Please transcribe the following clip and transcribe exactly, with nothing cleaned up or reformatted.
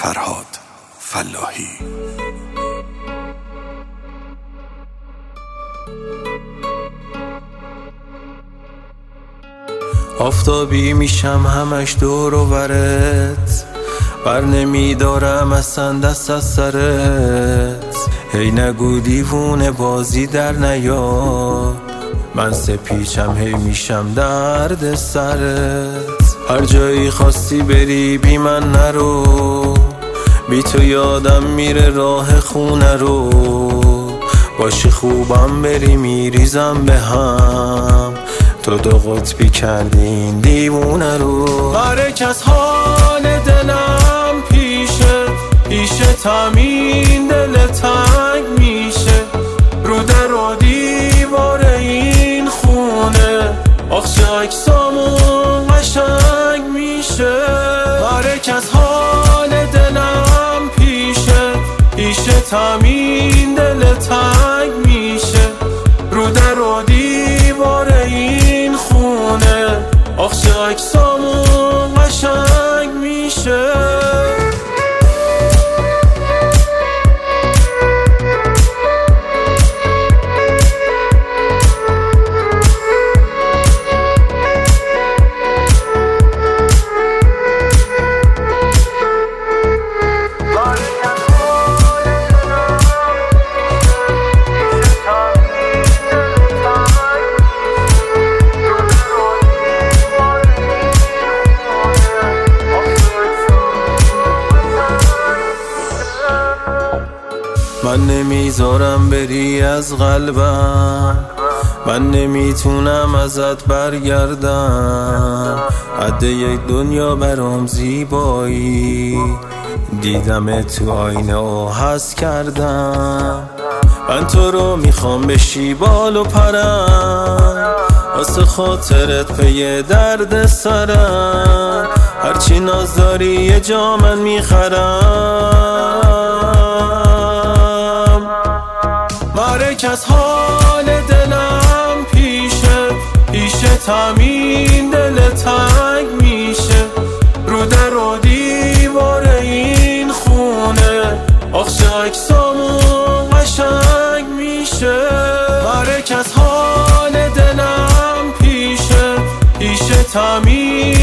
فرهاد فلاحی. آفتابی میشم همش دور و برت، بر نمیدارم اصلا دست از سرت. هی نگو دیوونه بازی در نیاد، من سپیچم هی میشم درد سرت. هر جایی خواستی بری بی من نرو، بی تو یادم میره راه خونه رو. باشی خوبم بری میریزم به هم، تو دو قطبی کردین دیوونه رو. برک از حال دلم پیشه پیشه تامین دل تنگ میشه. رو در و دیوار این خونه آخش اکسامون قشنگ میشه. برک از حال دلم پیشه پیشه تامین دل تنگ میشه. رو در و دیوار این خونه آخش اکسامون قشنگ میشه. من نمیذارم بری از قلبم، من نمیتونم ازت برگردم. حد یک دنیا برام زیبایی، دیدم تو آینه و حس کردم. من تو رو میخوام بشی بال و پرم، واسه خاطرت پی درد سرم. هرچی ناز داری یه جا من میخرم. مرک از حال دلم پیشه پیشه تامین دل تنگ میشه. رو در و دیوار این خونه آخش اکسامون قشنگ میشه. مرک از حال دلم پیشه پیشه تامین